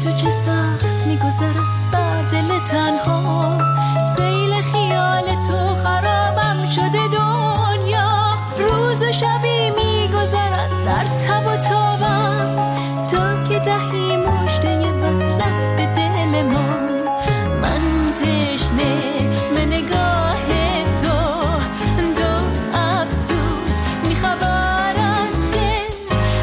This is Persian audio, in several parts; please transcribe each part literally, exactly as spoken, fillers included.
تو چه سخت میگذرد بر دل تنها، سیل خیال تو خرابم شده دنیا، روز و شبی میگذرد در تب و تابم، تا که دهی مژده وصلت به دل ما. من تشنه به نگاه تو، دو افسوس میخبر از دل،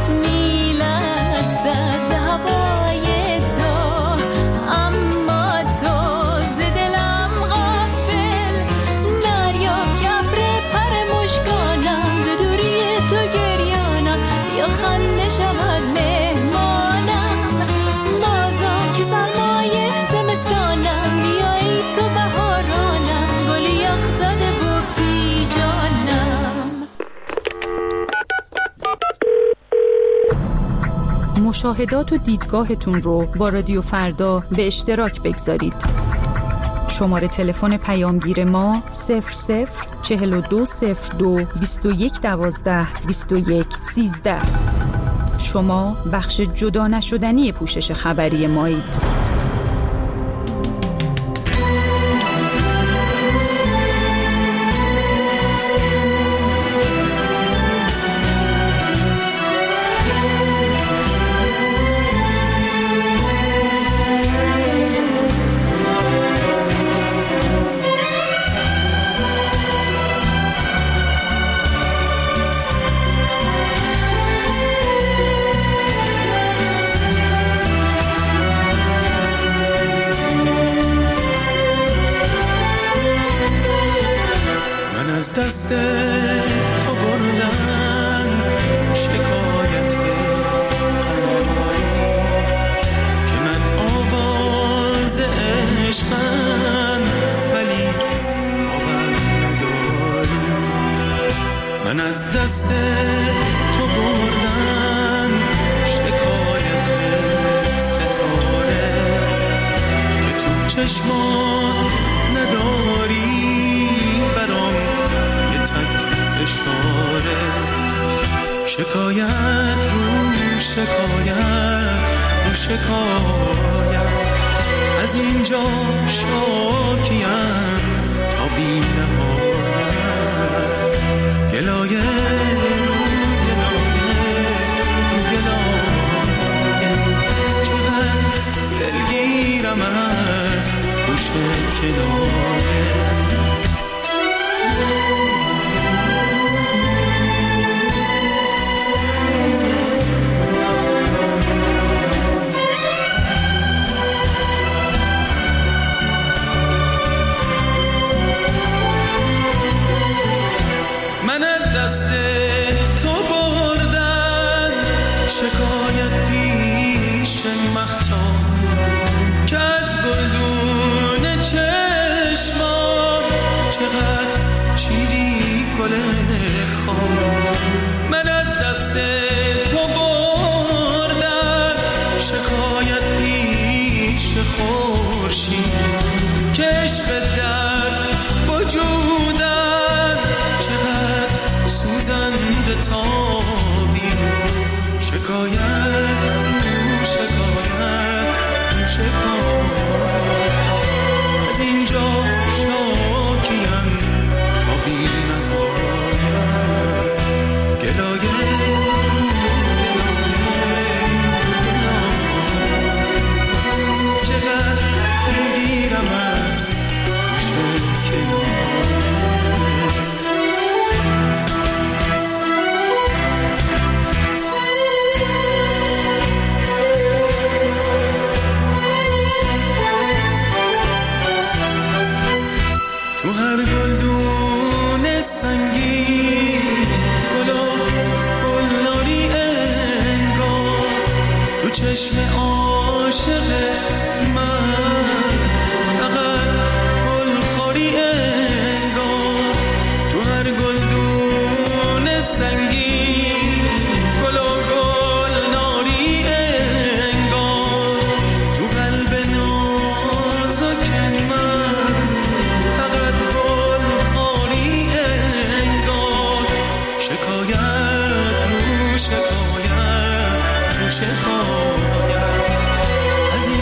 میلرزد ز هوای تو، اما تو ز دلم غافل، نریاب کبر پر مژگانم، ز دوری تو گریانم، یا خنده شود مهمانم، بازا که سرمایه زمستانم، بیایی تو بهارانم، گلی یخ زده و بی جانم. مشاهدات و دیدگاهتون رو با رادیو فردا به اشتراک بگذارید. شماره تلفن پیامگیر ما صفر صفر چهل و دو صفر دو بیست و یک دوازده بیست و یک سیزده. شما بخش جدا نشدنی پوشش خبری مایید. از دست تو بردن شکایت قناری، که من آواز عشقم ولی باور نداری. من از دست تو بردن شکایت ستاره، که تو چشمان نداری برام اشاره. شکایت رو شکایت رو شکایت، از اینجا شاکیم تا بی نهایت. گلایه رو گلایه رو گلایه، چقدر دلگیرم از گوش کنایه. من از دست تو بردن شکایت پیش مختار، که از گلدون چشمام چقدر چیدی گل خام. من از دست تو بردن شکایت پیش خورشید، که عشق در وجودم چقدر سوزنده تابی. شکایت رو شکایت رو شکایت، از اینجا شاکیم تا بی نهایت. گلایه رو گلایه رو گلایه، چقدر دلگیرم از گوش کنایه. تو هر گلدون سنگین گل و گلناری انگار، تو چشم عاشق من فقط گلخوری انگار. تو هر گلدون سنگین گل و گلناری انگار، تو قلب نازک من فقط گلخوری انگار. شکایت رو شکایت رو شکایت، از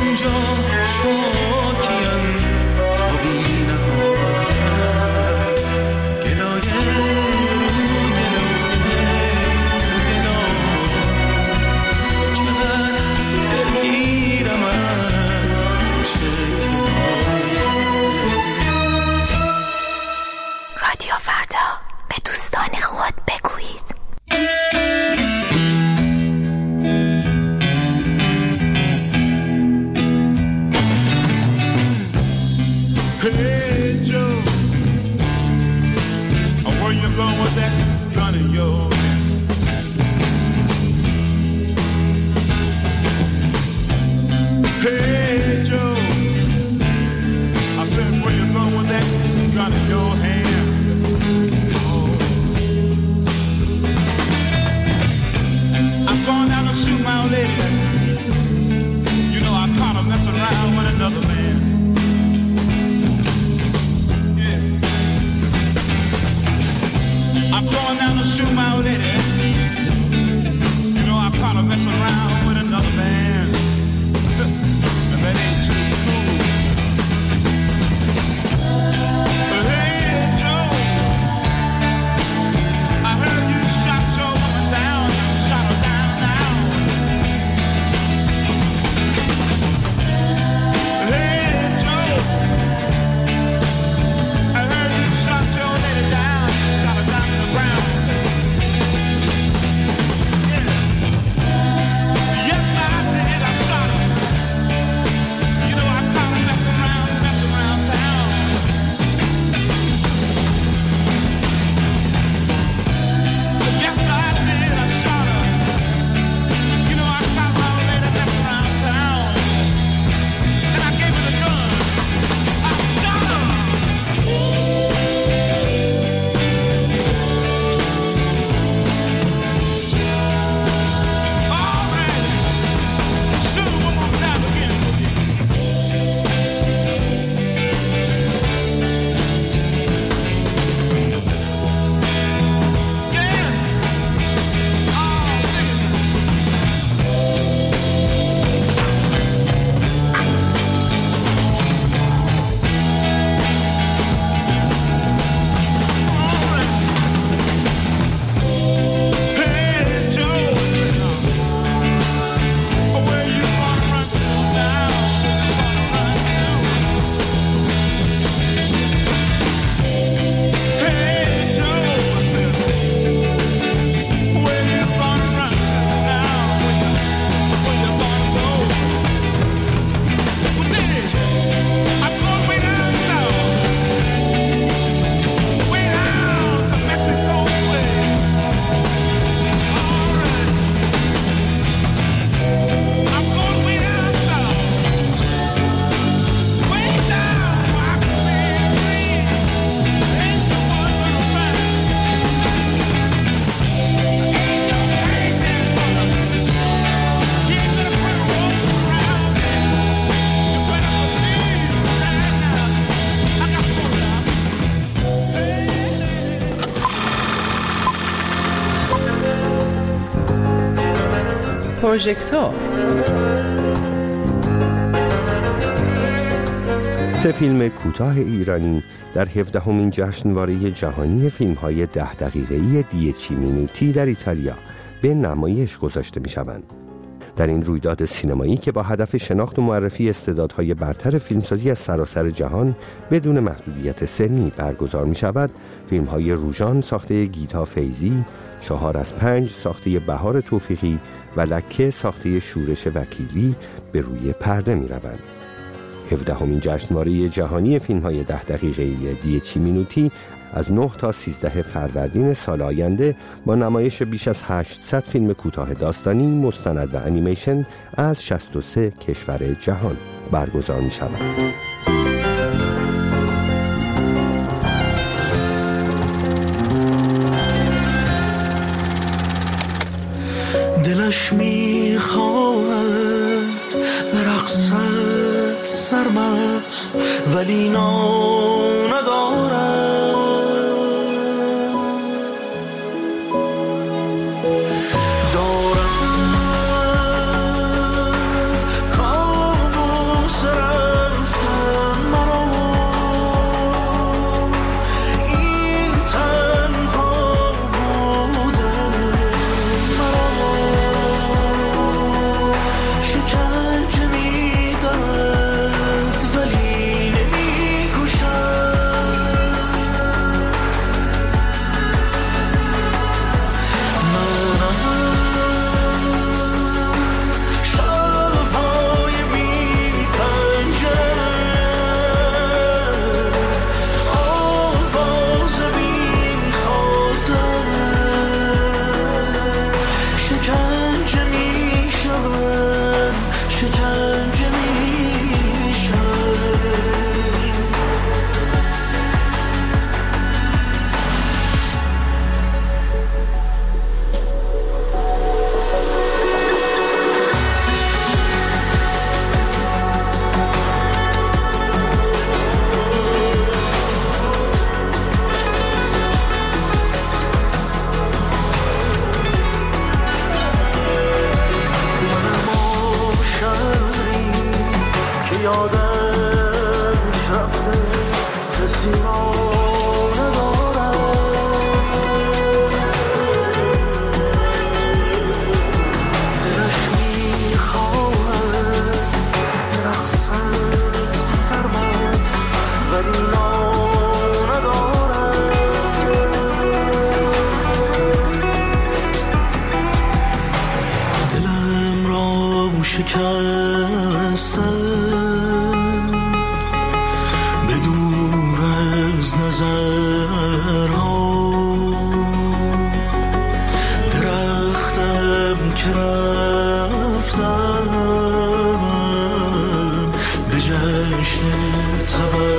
پروژکتور. سه فیلم کوتاه ایرانی در هفدهمین جشنواره جهانی فیلم‌های ده دقیقه‌ای دیeci مینوتی در ایتالیا به نمایش گذاشته می‌شوند. در این رویداد سینمایی که با هدف شناخت و معرفی استعدادهای برتر فیلمسازی از سراسر جهان بدون محدودیت سنی برگزار می‌شود، فیلم‌های روژان ساخته گیتا فیضی، چهار از پنج ساخته بهار توفیقی و لکه ساخته شورش وکیلی به روی پرده می‌روند. هفدهمین جشنواره جهانی فیلم‌های ده دقیقه‌ای دیeci مینوتی از نه تا سیزده فروردین سال آینده با نمایش بیش از هشتصد فیلم کوتاه داستانی، مستند و انیمیشن از شصت و سه کشور جهان برگزار می‌شود. دلش می‌خواهد برقصد سرمست ولی نام ندارد، دارد کابوس رفتن مرا، این تنها بودن مرا، شکنجه می‌دهد ولی نمی‌کشد، من از شب‌های بی‌پنجره، آواز بی‌خاطر، شکنجه می‌شود، شکنجه می‌شود. منم شهری که یادش رفته، کسی را ندارد، دلش می‌خواهد برقصد سرمست ولی نام ندارد، دلم را شکستم به دور از نظرها، درختم که رفتم به جشن تولد